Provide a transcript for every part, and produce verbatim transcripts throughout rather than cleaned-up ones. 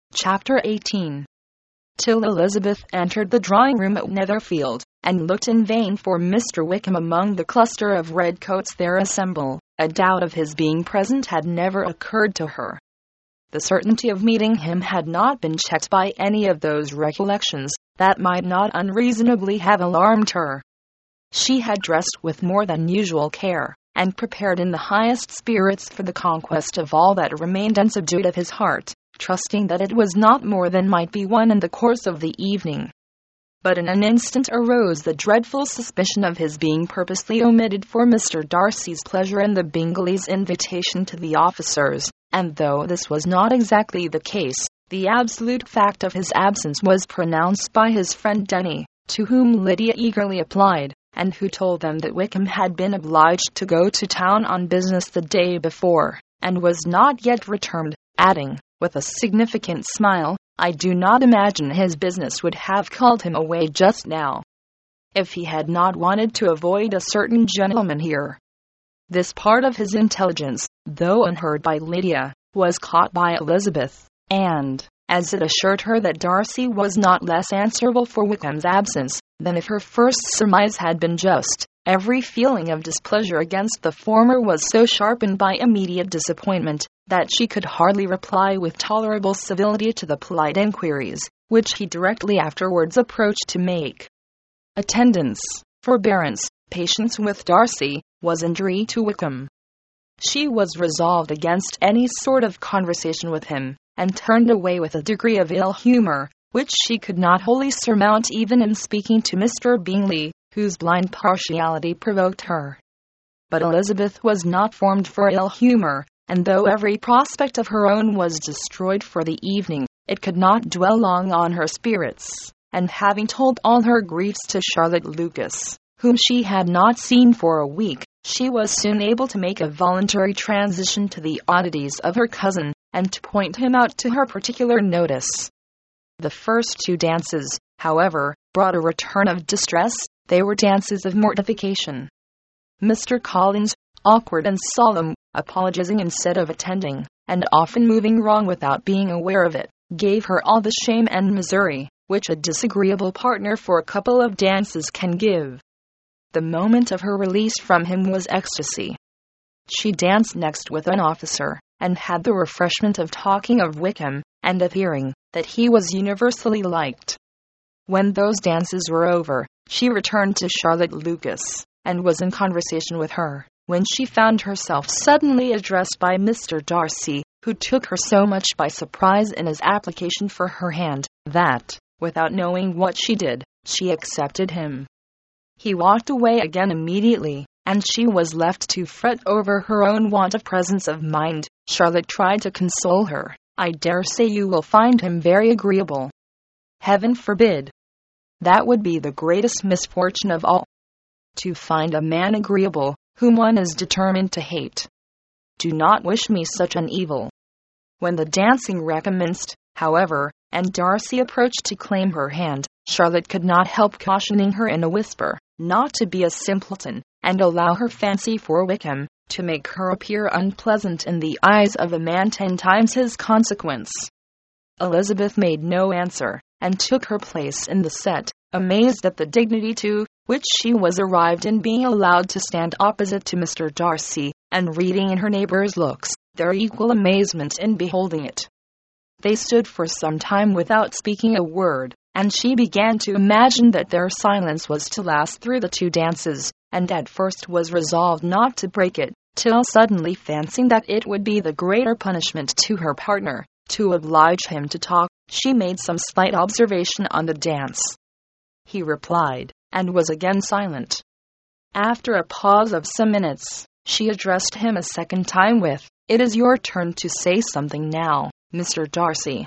Chapter eighteen. Till Elizabeth entered the drawing-room at Netherfield, and looked in vain for Mister Wickham among the cluster of redcoats there assembled, a doubt of his being present had never occurred to her. The certainty of meeting him had not been checked by any of those recollections that might not unreasonably have alarmed her. She had dressed with more than usual care, and prepared in the highest spirits for the conquest of all that remained unsubdued of his heart, trusting that it was not more than might be won in the course of the evening. But in an instant arose the dreadful suspicion of his being purposely omitted for Mister Darcy's pleasure in the Bingleys' invitation to the officers, and though this was not exactly the case, the absolute fact of his absence was pronounced by his friend Denny, to whom Lydia eagerly applied, and who told them that Wickham had been obliged to go to town on business the day before, and was not yet returned, adding, with a significant smile, "I do not imagine his business would have called him away just now, if he had not wanted to avoid a certain gentleman here." This part of his intelligence, though unheard by Lydia, was caught by Elizabeth, and, as it assured her that Darcy was not less answerable for Wickham's absence than if her first surmise had been just, every feeling of displeasure against the former was so sharpened by immediate disappointment that she could hardly reply with tolerable civility to the polite inquiries which he directly afterwards approached to make. Attendance, forbearance, patience with Darcy, was injury to Wickham. She was resolved against any sort of conversation with him, and turned away with a degree of ill humour which she could not wholly surmount even in speaking to Mister Bingley, whose blind partiality provoked her. But Elizabeth was not formed for ill humour, and though every prospect of her own was destroyed for the evening, it could not dwell long on her spirits, and having told all her griefs to Charlotte Lucas, whom she had not seen for a week, she was soon able to make a voluntary transition to the oddities of her cousin, and to point him out to her particular notice. The first two dances, however, brought a return of distress. They were dances of mortification. Mister Collins, awkward and solemn, apologizing instead of attending, and often moving wrong without being aware of it, gave her all the shame and misery which a disagreeable partner for a couple of dances can give. The moment of her release from him was ecstasy. She danced next with an officer, and had the refreshment of talking of Wickham, and of hearing that he was universally liked. When those dances were over, she returned to Charlotte Lucas, and was in conversation with her, when she found herself suddenly addressed by Mister Darcy, who took her so much by surprise in his application for her hand, that, without knowing what she did, she accepted him. He walked away again immediately, and she was left to fret over her own want of presence of mind. Charlotte tried to console her. "I dare say you will find him very agreeable." "Heaven forbid! That would be the greatest misfortune of all, to find a man agreeable whom one is determined to hate. Do not wish me such an evil." When the dancing recommenced, however, and Darcy approached to claim her hand, Charlotte could not help cautioning her in a whisper not to be a simpleton, and allow her fancy for Wickham to make her appear unpleasant in the eyes of a man ten times his consequence. Elizabeth made no answer, and took her place in the set, amazed at the dignity to which she was arrived in being allowed to stand opposite to Mister Darcy, and reading in her neighbours' looks their equal amazement in beholding it. They stood for some time without speaking a word, and she began to imagine that their silence was to last through the two dances, and at first was resolved not to break it, till suddenly fancying that it would be the greater punishment to her partner to oblige him to talk, she made some slight observation on the dance. He replied, and was again silent. After a pause of some minutes, she addressed him a second time with, "It is your turn to say something now, Mister Darcy.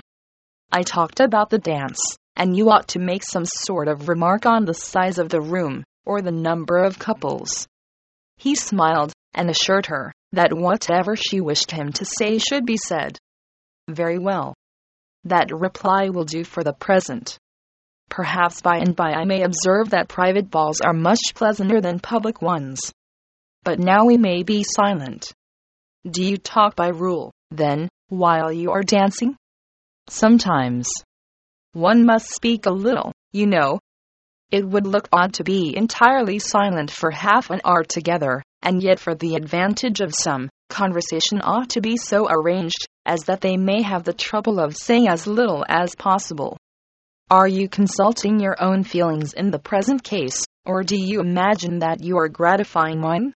I talked about the dance, and you ought to make some sort of remark on the size of the room, or the number of couples." He smiled, and assured her that whatever she wished him to say should be said. "Very well. That reply will do for the present. Perhaps by and by I may observe that private balls are much pleasanter than public ones. But now we may be silent. Do you talk by rule, then, while you are dancing?" Sometimes one must speak a little, you know. It would look odd to be entirely silent for half an hour together, and yet for the advantage of some, conversation ought to be so arranged as that they may have the trouble of saying as little as possible. Are you consulting your own feelings in the present case, or do you imagine that you are gratifying mine?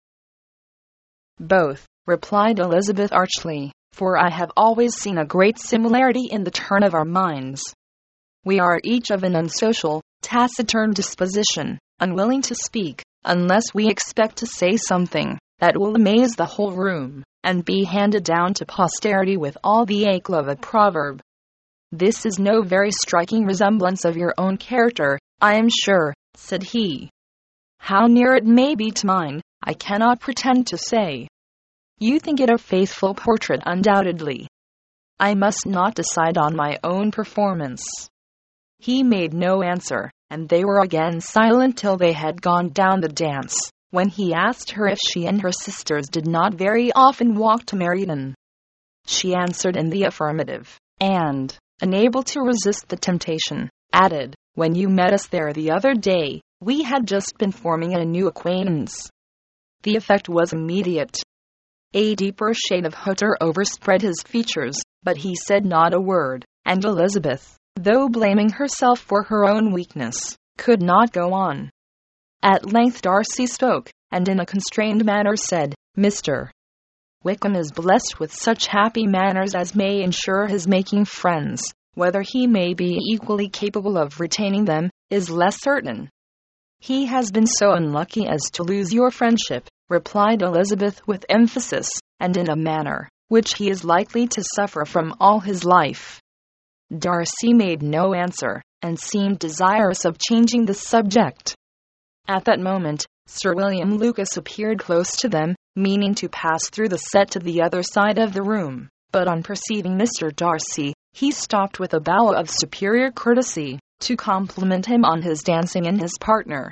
Both, replied Elizabeth archly, for I have always seen a great similarity in the turn of our minds. We are each of an unsocial, taciturn disposition, unwilling to speak, unless we expect to say something that will amaze the whole room, and be handed down to posterity with all the éclat of a proverb. This is no very striking resemblance of your own character, I am sure, said he. How near it may be to mine, I cannot pretend to say. You think it a faithful portrait undoubtedly. I must not decide on my own performance. He made no answer, and they were again silent till they had gone down the dance, when he asked her if she and her sisters did not very often walk to Meryton. She answered in the affirmative, and, unable to resist the temptation, added, when you met us there the other day, we had just been forming a new acquaintance. The effect was immediate. A deeper shade of hauteur overspread his features, but he said not a word, and Elizabeth, though blaming herself for her own weakness, could not go on. At length Darcy spoke, and in a constrained manner said, Mister Wickham is blessed with such happy manners as may ensure his making friends. Whether he may be equally capable of retaining them, is less certain. He has been so unlucky as to lose your friendship, replied Elizabeth with emphasis, and in a manner which he is likely to suffer from all his life. Darcy made no answer, and seemed desirous of changing the subject. At that moment, Sir William Lucas appeared close to them, meaning to pass through the set to the other side of the room, but on perceiving Mister Darcy, he stopped with a bow of superior courtesy, to compliment him on his dancing and his partner.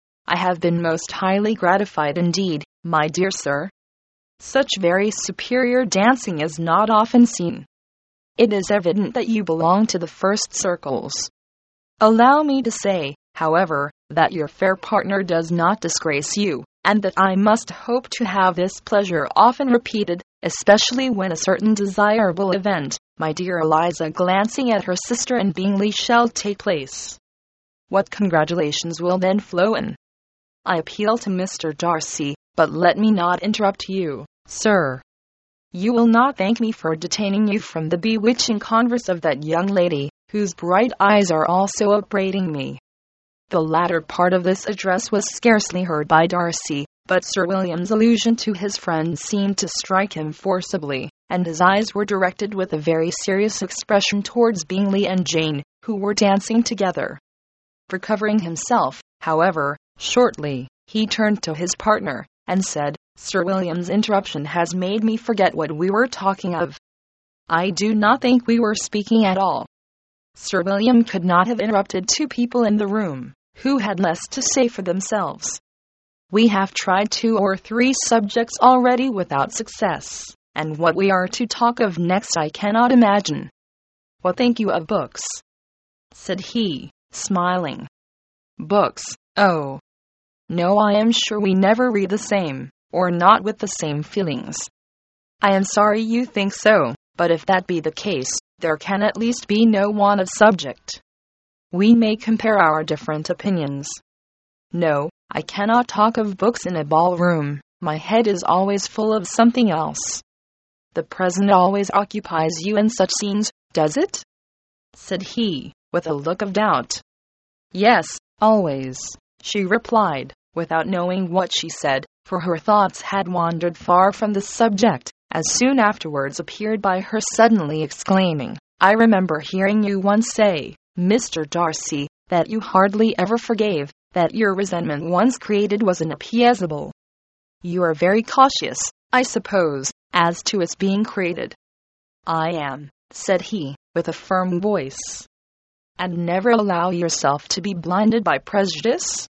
I have been most highly gratified indeed, my dear sir. Such very superior dancing is not often seen. It is evident that you belong to the first circles. Allow me to say, however, that your fair partner does not disgrace you, and that I must hope to have this pleasure often repeated, especially when a certain desirable event, my dear Eliza, glancing at her sister and Bingley, shall take place. What congratulations will then flow in! I appeal to Mister Darcy, but let me not interrupt you, sir. You will not thank me for detaining you from the bewitching converse of that young lady, whose bright eyes are also upbraiding me. The latter part of this address was scarcely heard by Darcy, but Sir William's allusion to his friend seemed to strike him forcibly, and his eyes were directed with a very serious expression towards Bingley and Jane, who were dancing together. Recovering himself, however, shortly, he turned to his partner, and said, Sir William's interruption has made me forget what we were talking of. I do not think we were speaking at all. Sir William could not have interrupted two people in the room, who had less to say for themselves. We have tried two or three subjects already without success, and what we are to talk of next I cannot imagine. What think you of books? Said he, smiling. Books, oh! No, I am sure we never read the same, or not with the same feelings. I am sorry you think so, but if that be the case, there can at least be no want of subject. We may compare our different opinions. No, I cannot talk of books in a ballroom. My head is always full of something else. The present always occupies you in such scenes, does it? Said he, with a look of doubt. Yes, always, she replied, without knowing what she said, for her thoughts had wandered far from the subject, as soon afterwards appeared by her suddenly exclaiming, I remember hearing you once say, Mister Darcy, that you hardly ever forgave, that your resentment once created was inappeasable. You are very cautious, I suppose, as to its being created. I am, said he, with a firm voice. And never allow yourself to be blinded by prejudice?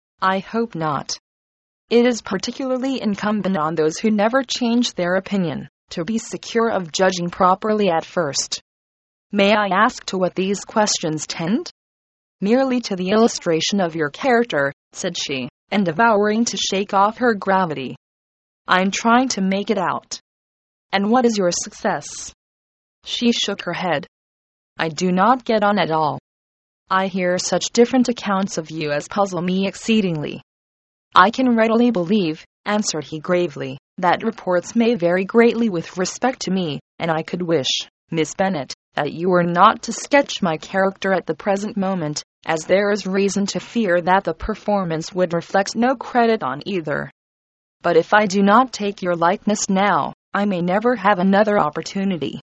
I hope not. It is particularly incumbent on those who never change their opinion, to be secure of judging properly at first. May I ask to what these questions tend? Merely to the illustration of your character, said she, endeavoring to shake off her gravity. I'm trying to make it out. And what is your success? She shook her head. I do not get on at all. I hear such different accounts of you as puzzle me exceedingly. I can readily believe, answered he gravely, that reports may vary greatly with respect to me, and I could wish, Miss Bennet, that you were not to sketch my character at the present moment, as there is reason to fear that the performance would reflect no credit on either. But if I do not take your likeness now, I may never have another opportunity.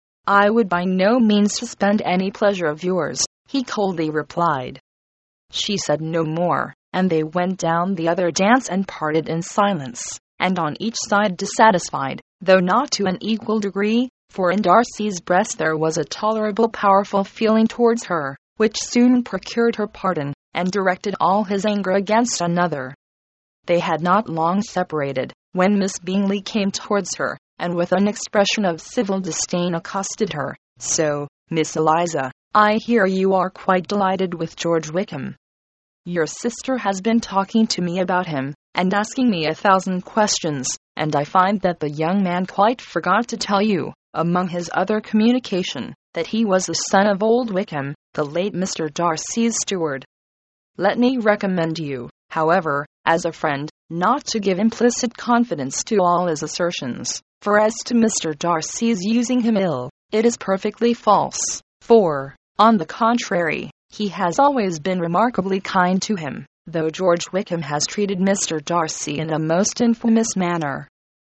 I would by no means suspend any pleasure of yours, he coldly replied. She said no more, and they went down the other dance and parted in silence, and on each side dissatisfied, though not to an equal degree, for in Darcy's breast there was a tolerable powerful feeling towards her, which soon procured her pardon, and directed all his anger against another. They had not long separated, when Miss Bingley came towards her, and with an expression of civil disdain accosted her. So, Miss Eliza, I hear you are quite delighted with George Wickham. Your sister has been talking to me about him, and asking me a thousand questions, and I find that the young man quite forgot to tell you, among his other communication, that he was the son of old Wickham, the late Mister Darcy's steward. Let me recommend you, however, as a friend, not to give implicit confidence to all his assertions, for as to Mister Darcy's using him ill, it is perfectly false, for, on the contrary, he has always been remarkably kind to him, though George Wickham has treated Mister Darcy in a most infamous manner.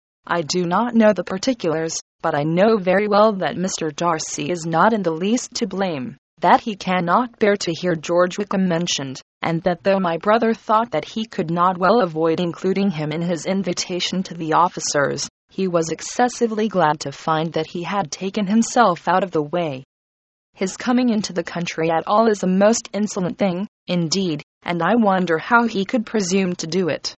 I do not know the particulars, but I know very well that Mister Darcy is not in the least to blame, that he cannot bear to hear George Wickham mentioned, and that though my brother thought that he could not well avoid including him in his invitation to the officers, he was excessively glad to find that he had taken himself out of the way. His coming into the country at all is a most insolent thing, indeed, and I wonder how he could presume to do it.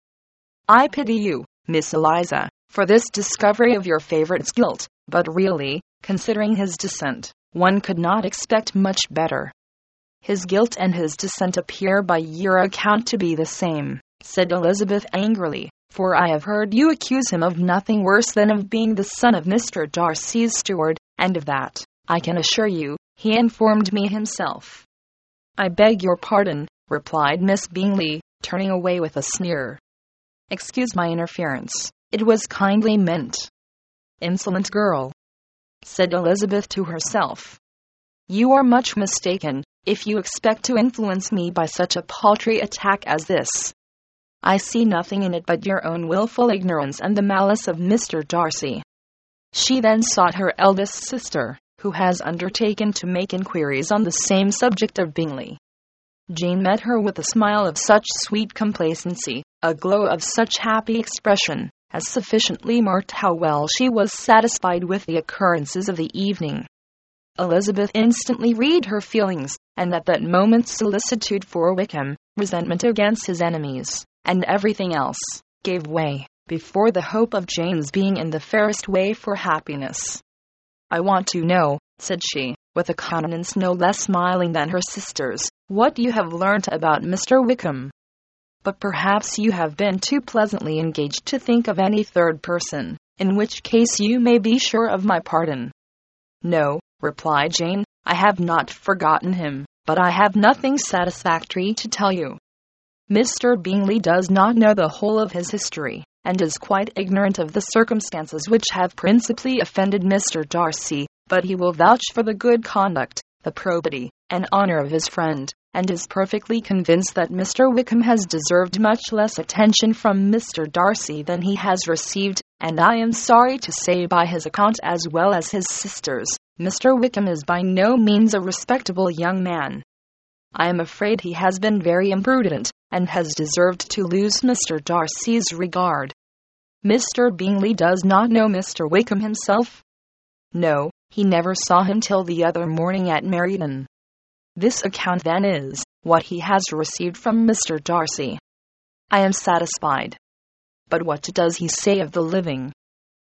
I pity you, Miss Eliza, for this discovery of your favourite's guilt, but really, considering his descent, one could not expect much better. His guilt and his descent appear by your account to be the same, said Elizabeth angrily, for I have heard you accuse him of nothing worse than of being the son of Mister Darcy's steward, and of that, I can assure you, he informed me himself. I beg your pardon, replied Miss Bingley, turning away with a sneer. Excuse my interference, it was kindly meant. Insolent girl, said Elizabeth to herself. You are much mistaken, if you expect to influence me by such a paltry attack as this. I see nothing in it but your own wilful ignorance and the malice of Mister Darcy. She then sought her eldest sister, who has undertaken to make inquiries on the same subject of Bingley. Jane met her with a smile of such sweet complacency, a glow of such happy expression, as sufficiently marked how well she was satisfied with the occurrences of the evening. Elizabeth instantly read her feelings, and at that moment solicitude for Wickham, resentment against his enemies, and everything else, gave way, before the hope of Jane's being in the fairest way for happiness. I want to know, said she, with a countenance no less smiling than her sister's, what you have learnt about Mister Wickham. But perhaps you have been too pleasantly engaged to think of any third person, in which case you may be sure of my pardon. No, replied Jane, I have not forgotten him, but I have nothing satisfactory to tell you. Mister Bingley does not know the whole of his history, and is quite ignorant of the circumstances which have principally offended Mister Darcy, but he will vouch for the good conduct, the probity, and honour of his friend, and is perfectly convinced that Mister Wickham has deserved much less attention from Mister Darcy than he has received, and I am sorry to say by his account as well as his sister's, Mister Wickham is by no means a respectable young man. I am afraid he has been very imprudent, and has deserved to lose Mister Darcy's regard. Mister Bingley does not know Mister Wickham himself? No, he never saw him till the other morning at Meryton. This account then is what he has received from Mister Darcy. I am satisfied. But what does he say of the living?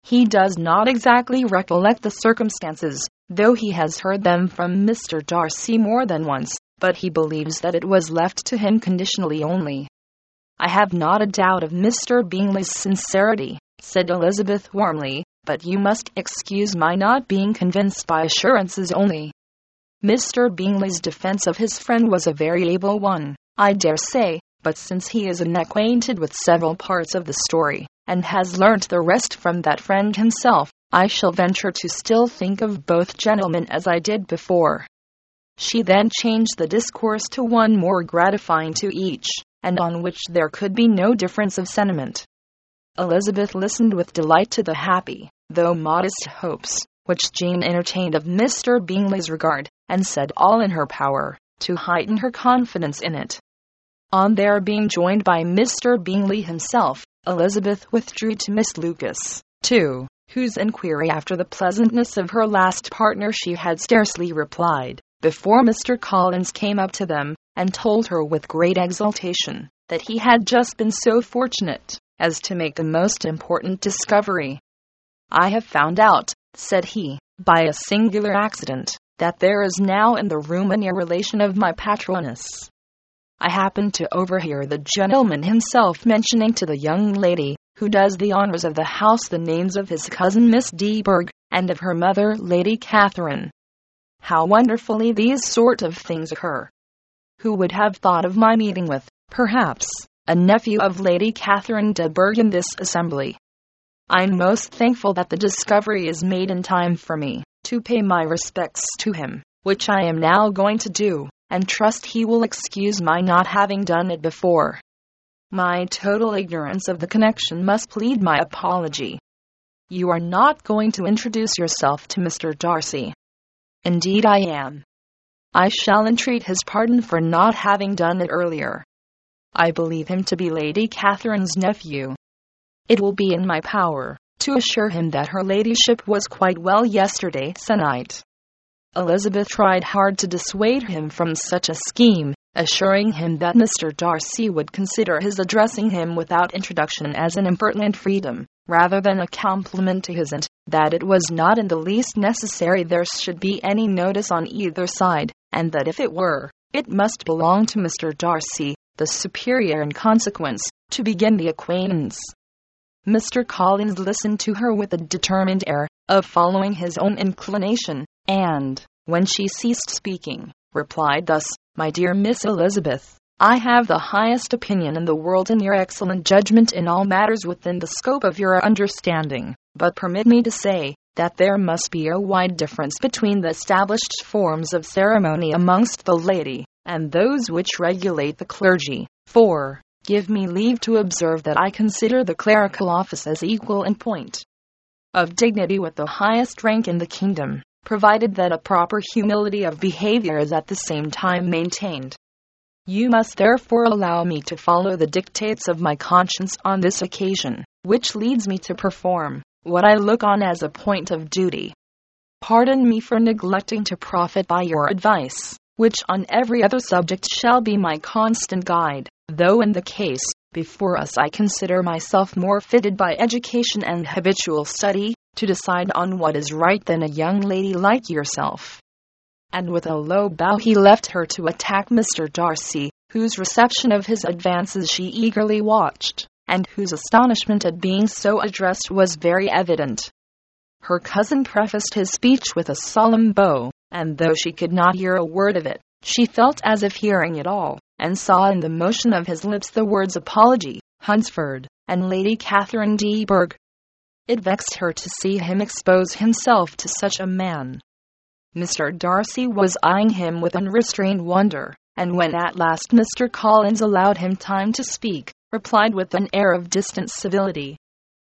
He does not exactly recollect the circumstances, though he has heard them from Mister Darcy more than once, but he believes that it was left to him conditionally only. "I have not a doubt of Mister Bingley's sincerity," said Elizabeth warmly, "but you must excuse my not being convinced by assurances only. Mister Bingley's defence of his friend was a very able one, I dare say, but since he is unacquainted with several parts of the story, and has learnt the rest from that friend himself, I shall venture to still think of both gentlemen as I did before." She then changed the discourse to one more gratifying to each, and on which there could be no difference of sentiment. Elizabeth listened with delight to the happy, though modest hopes, which Jane entertained of Mister Bingley's regard, and said all in her power to heighten her confidence in it. On their being joined by Mister Bingley himself, Elizabeth withdrew to Miss Lucas, to whose inquiry after the pleasantness of her last partner she had scarcely replied, before Mister Collins came up to them, and told her with great exultation that he had just been so fortunate as to make a most important discovery. "I have found out," said he, "by a singular accident, that there is now in the room a near relation of my patroness. I happened to overhear the gentleman himself mentioning to the young lady, who does the honours of the house, the names of his cousin Miss de Bourgh, and of her mother Lady Catherine. How wonderfully these sort of things occur! Who would have thought of my meeting with, perhaps, a nephew of Lady Catherine de Bourgh in this assembly? I'm most thankful that the discovery is made in time for me to pay my respects to him, which I am now going to do, and trust he will excuse my not having done it before. My total ignorance of the connection must plead my apology. You are not going to introduce yourself to Mister Darcy?" "Indeed I am. I shall entreat his pardon for not having done it earlier. I believe him to be Lady Catherine's nephew. It will be in my power to assure him that her ladyship was quite well yesterday se'nnight." Elizabeth tried hard to dissuade him from such a scheme, assuring him that Mister Darcy would consider his addressing him without introduction as an impertinent freedom, rather than a compliment to his aunt, that it was not in the least necessary there should be any notice on either side, and that if it were, it must belong to Mister Darcy, the superior in consequence, to begin the acquaintance. Mister Collins listened to her with a determined air of following his own inclination, and, when she ceased speaking, replied thus: "My dear Miss Elizabeth, I have the highest opinion in the world in your excellent judgment in all matters within the scope of your understanding, but permit me to say that there must be a wide difference between the established forms of ceremony amongst the laity, and those which regulate the clergy, for, give me leave to observe that I consider the clerical office as equal in point of dignity with the highest rank in the kingdom, provided that a proper humility of behavior is at the same time maintained. You must therefore allow me to follow the dictates of my conscience on this occasion, which leads me to perform what I look on as a point of duty. Pardon me for neglecting to profit by your advice, which on every other subject shall be my constant guide, though in the case before us I consider myself more fitted by education and habitual study to decide on what is right than a young lady like yourself." And with a low bow he left her to attack Mister Darcy, whose reception of his advances she eagerly watched, and whose astonishment at being so addressed was very evident. Her cousin prefaced his speech with a solemn bow, and though she could not hear a word of it, she felt as if hearing it all, and saw in the motion of his lips the words apology, Hunsford, and Lady Catherine de Bourgh. It vexed her to see him expose himself to such a man. Mister Darcy was eyeing him with unrestrained wonder, and when at last Mister Collins allowed him time to speak, replied with an air of distant civility.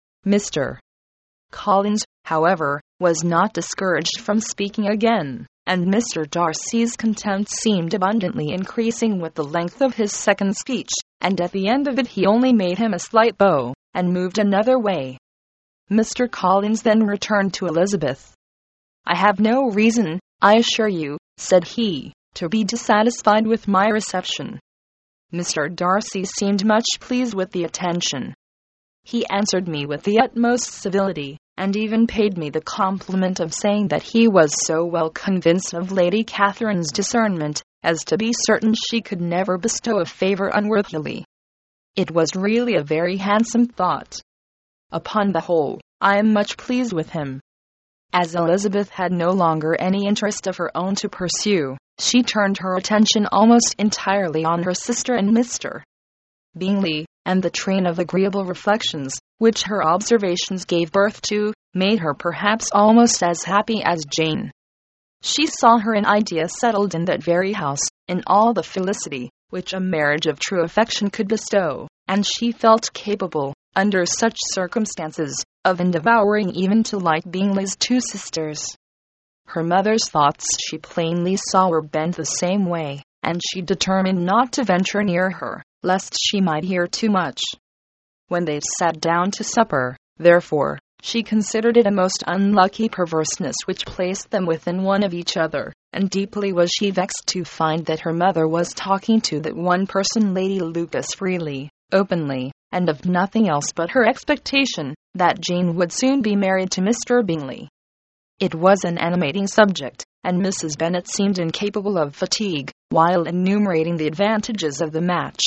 Mister Collins, however, was not discouraged from speaking again, and Mister Darcy's contempt seemed abundantly increasing with the length of his second speech, and at the end of it he only made him a slight bow, and moved another way. Mister Collins then returned to Elizabeth. "I have no reason, I assure you," said he, "to be dissatisfied with my reception." Mister Darcy seemed much pleased with the attention. He answered me with the utmost civility, and even paid me the compliment of saying that he was so well convinced of Lady Catherine's discernment as to be certain she could never bestow a favour unworthily. It was really a very handsome thought. Upon the whole, I am much pleased with him." As Elizabeth had no longer any interest of her own to pursue, she turned her attention almost entirely on her sister and Mister Bingley, and the train of agreeable reflections, which her observations gave birth to, made her perhaps almost as happy as Jane. She saw her an idea settled in that very house, in all the felicity which a marriage of true affection could bestow, and she felt capable, under such circumstances, of endevouring even to like Bingley's two sisters. Her mother's thoughts she plainly saw were bent the same way, and she determined not to venture near her, lest she might hear too much. When they sat down to supper, therefore, she considered it a most unlucky perverseness which placed them within one of each other, and deeply was she vexed to find that her mother was talking to that one person, Lady Lucas, freely, openly, and of nothing else but her expectation that Jane would soon be married to Mister Bingley. It was an animating subject, and Missus Bennet seemed incapable of fatigue, while enumerating the advantages of the match.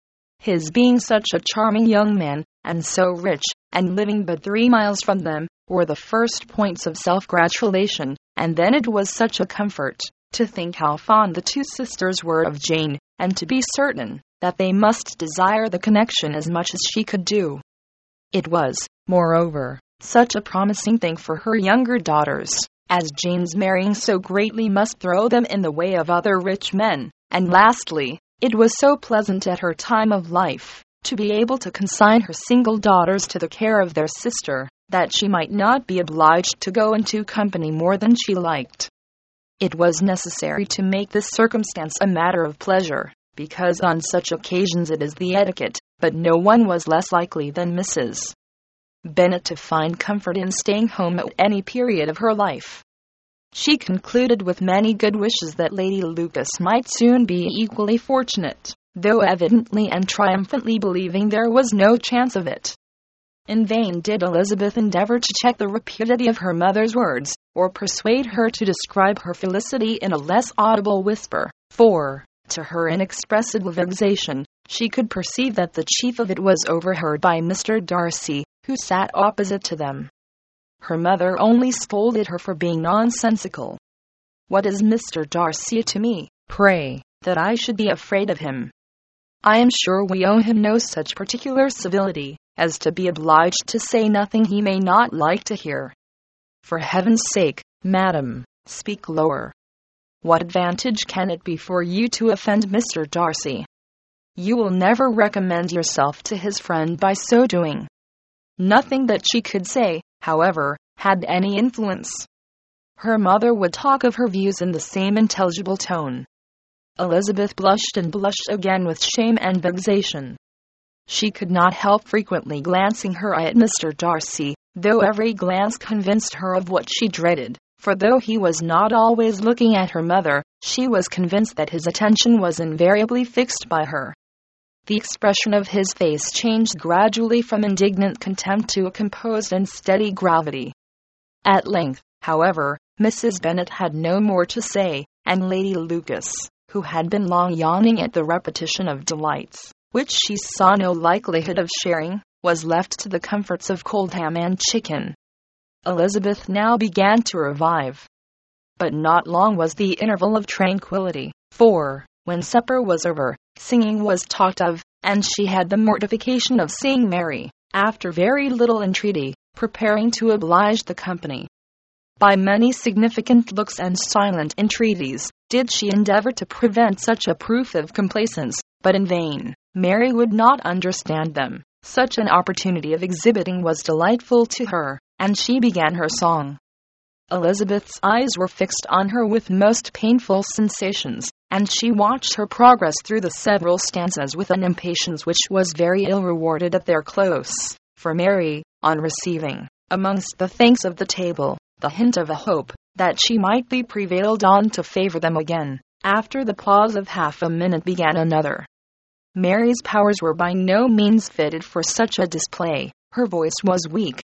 His being such a charming young man, and so rich, and living but three miles from them, were the first points of self-gratulation, and then it was such a comfort to think how fond the two sisters were of Jane, and to be certain that they must desire the connection as much as she could do. It was, moreover, such a promising thing for her younger daughters, as Jane's marrying so greatly must throw them in the way of other rich men, and lastly, it was so pleasant at her time of life to be able to consign her single daughters to the care of their sister, that she might not be obliged to go into company more than she liked. It was necessary to make this circumstance a matter of pleasure, because on such occasions it is the etiquette, but no one was less likely than Missus Bennet to find comfort in staying home at any period of her life. She concluded with many good wishes that Lady Lucas might soon be equally fortunate, though evidently and triumphantly believing there was no chance of it. In vain did Elizabeth endeavour to check the rapidity of her mother's words, or persuade her to describe her felicity in a less audible whisper, for, to her inexpressible vexation, she could perceive that the chief of it was overheard by Mister Darcy, who sat opposite to them. Her mother only scolded her for being nonsensical. "What is Mister Darcy to me, pray, that I should be afraid of him? I am sure we owe him no such particular civility as to be obliged to say nothing he may not like to hear. For heaven's sake, madam, speak lower. What advantage can it be for you to offend Mister Darcy? You will never recommend yourself to his friend by so doing." Nothing that she could say, however, had any influence. Her mother would talk of her views in the same intelligible tone. Elizabeth blushed and blushed again with shame and vexation. She could not help frequently glancing her eye at Mister Darcy, though every glance convinced her of what she dreaded, for though he was not always looking at her mother, she was convinced that his attention was invariably fixed by her. The expression of his face changed gradually from indignant contempt to a composed and steady gravity. At length, however, Missus Bennet had no more to say, and Lady Lucas, who had been long yawning at the repetition of delights, which she saw no likelihood of sharing, was left to the comforts of cold ham and chicken. Elizabeth now began to revive. But not long was the interval of tranquillity, for, when supper was over, singing was talked of, and she had the mortification of seeing Mary, after very little entreaty, preparing to oblige the company. By many significant looks and silent entreaties did she endeavour to prevent such a proof of complaisance, but in vain. Mary would not understand them. Such an opportunity of exhibiting was delightful to her, and she began her song. Elizabeth's eyes were fixed on her with most painful sensations, and she watched her progress through the several stanzas with an impatience which was very ill rewarded at their close, for Mary, on receiving, amongst the thanks of the table, the hint of a hope that she might be prevailed on to favour them again, after the pause of half a minute began another. Mary's powers were by no means fitted for such a display. Her voice was weak,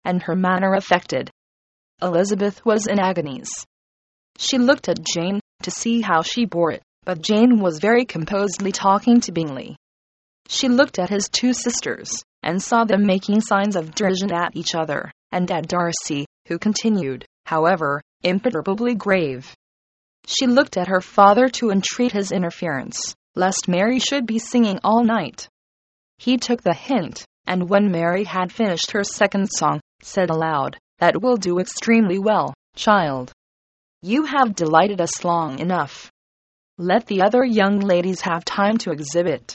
and her manner affected. Elizabeth was in agonies. She looked at Jane to see how she bore it, but Jane was very composedly talking to Bingley. She looked at his two sisters, and saw them making signs of derision at each other, and at Darcy, who continued, however, imperturbably grave. She looked at her father to entreat his interference, lest Mary should be singing all night. He took the hint, and when Mary had finished her second song, said aloud, "That will do extremely well, child. You have delighted us long enough. Let the other young ladies have time to exhibit."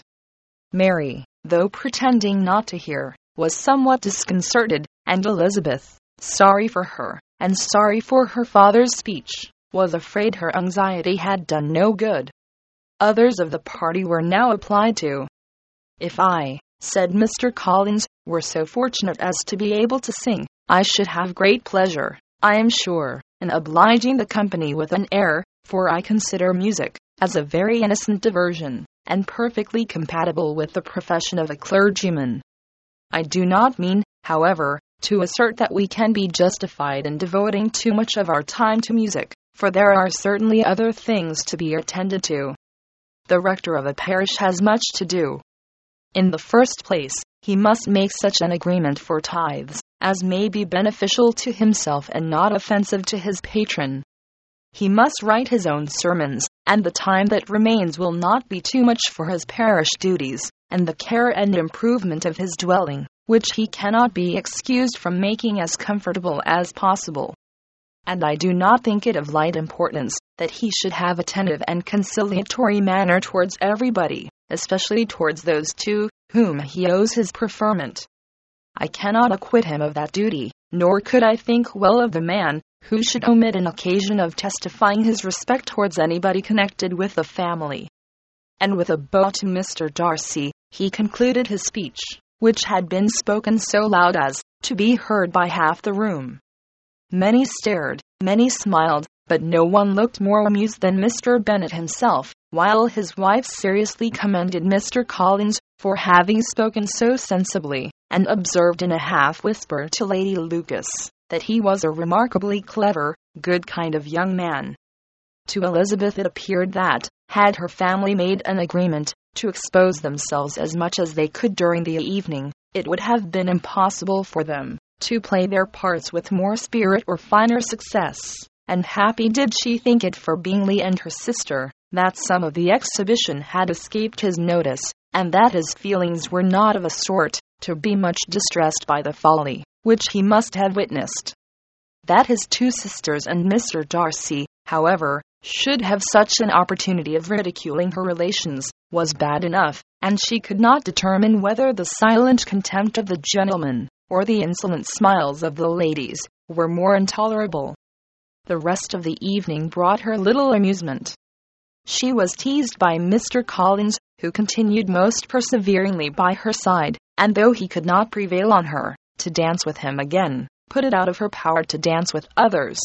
Mary, though pretending not to hear, was somewhat disconcerted, and Elizabeth, sorry for her, and sorry for her father's speech, was afraid her anxiety had done no good. Others of the party were now applied to. "If I," said Mister Collins, "were so fortunate as to be able to sing, I should have great pleasure, I am sure, in obliging the company with an air, for I consider music as a very innocent diversion, and perfectly compatible with the profession of a clergyman. I do not mean, however, to assert that we can be justified in devoting too much of our time to music, for there are certainly other things to be attended to. The rector of a parish has much to do. In the first place, he must make such an agreement for tithes as may be beneficial to himself and not offensive to his patron. He must write his own sermons, and the time that remains will not be too much for his parish duties, and the care and improvement of his dwelling, which he cannot be excused from making as comfortable as possible. And I do not think it of light importance that he should have attentive and conciliatory manner towards everybody, especially towards those to whom he owes his preferment. I cannot acquit him of that duty, nor could I think well of the man who should omit an occasion of testifying his respect towards anybody connected with the family." And with a bow to Mister Darcy, he concluded his speech, which had been spoken so loud as to be heard by half the room. Many stared, many smiled, but no one looked more amused than Mister Bennet himself, while his wife seriously commended Mister Collins for having spoken so sensibly, and observed in a half-whisper to Lady Lucas that he was a remarkably clever, good kind of young man. To Elizabeth it appeared that, had her family made an agreement to expose themselves as much as they could during the evening, it would have been impossible for them to play their parts with more spirit or finer success, and happy did she think it for Bingley and her sister, that some of the exhibition had escaped his notice, and that his feelings were not of a sort to be much distressed by the folly which he must have witnessed. That his two sisters and Mister Darcy, however, should have such an opportunity of ridiculing her relations, was bad enough, and she could not determine whether the silent contempt of the gentlemen, or the insolent smiles of the ladies, were more intolerable. The rest of the evening brought her little amusement. She was teased by Mister Collins, who continued most perseveringly by her side, and though he could not prevail on her to dance with him again, put it out of her power to dance with others.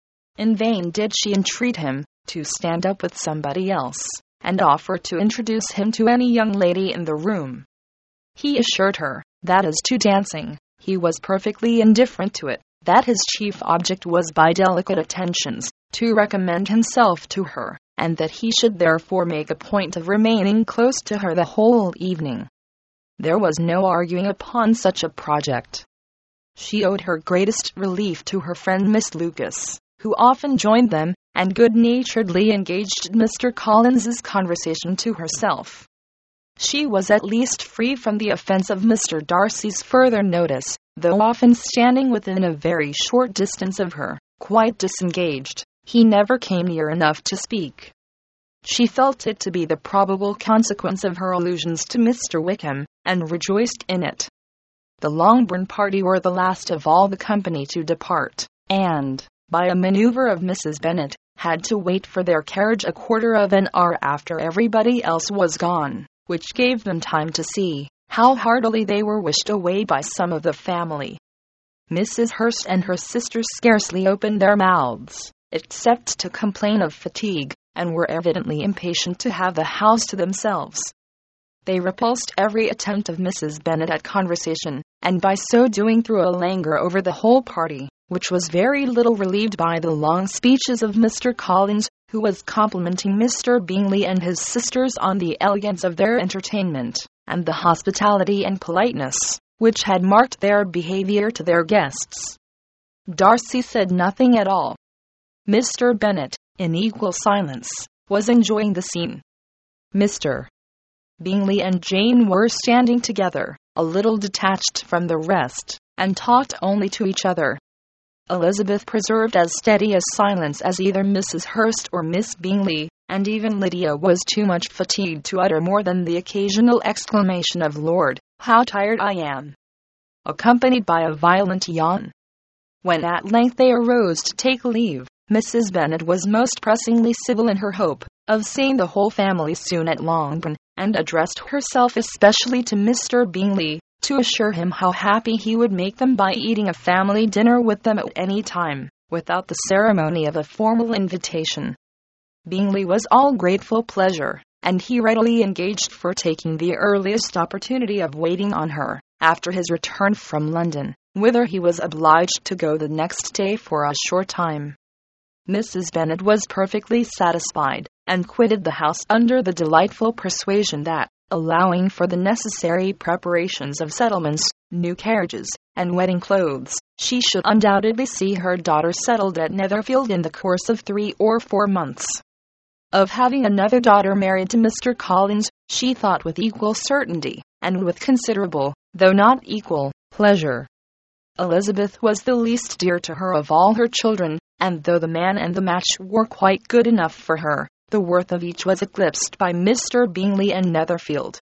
In vain did she entreat him to stand up with somebody else, and offer to introduce him to any young lady in the room. He assured her that as to dancing, he was perfectly indifferent to it, that his chief object was by delicate attentions to recommend himself to her, and that he should therefore make a point of remaining close to her the whole evening. There was no arguing upon such a project. She owed her greatest relief to her friend Miss Lucas, who often joined them, and good-naturedly engaged Mister Collins's conversation to herself. She was at least free from the offence of Mister Darcy's further notice, though often standing within a very short distance of her, quite disengaged, he never came near enough to speak. She felt it to be the probable consequence of her allusions to Mister Wickham, and rejoiced in it. The Longbourn party were the last of all the company to depart, and, by a manoeuvre of Missus Bennet, had to wait for their carriage a quarter of an hour after everybody else was gone, which gave them time to see how heartily they were wished away by some of the family. Missus Hurst and her sisters scarcely opened their mouths, except to complain of fatigue, and were evidently impatient to have the house to themselves. They repulsed every attempt of Missus Bennet at conversation, and by so doing threw a languor over the whole party, which was very little relieved by the long speeches of Mister Collins, who was complimenting Mister Bingley and his sisters on the elegance of their entertainment, and the hospitality and politeness which had marked their behavior to their guests. Darcy said nothing at all. Mister Bennet, in equal silence, was enjoying the scene. Mister Bingley and Jane were standing together, a little detached from the rest, and talked only to each other. Elizabeth preserved as steady a silence as either Missus Hurst or Miss Bingley, and even Lydia was too much fatigued to utter more than the occasional exclamation of "Lord, how tired I am!" accompanied by a violent yawn. When at length they arose to take leave, Missus Bennet was most pressingly civil in her hope of seeing the whole family soon at Longbourn, and addressed herself especially to Mister Bingley, to assure him how happy he would make them by eating a family dinner with them at any time, without the ceremony of a formal invitation. Bingley was all grateful pleasure, and he readily engaged for taking the earliest opportunity of waiting on her, after his return from London, whither he was obliged to go the next day for a short time. Missus Bennet was perfectly satisfied, and quitted the house under the delightful persuasion that, allowing for the necessary preparations of settlements, new carriages, and wedding clothes, she should undoubtedly see her daughter settled at Netherfield in the course of three or four months. Of having another daughter married to Mister Collins, she thought with equal certainty, and with considerable, though not equal, pleasure. Elizabeth was the least dear to her of all her children, and though the man and the match were quite good enough for her, the worth of each was eclipsed by Mister Bingley and Netherfield.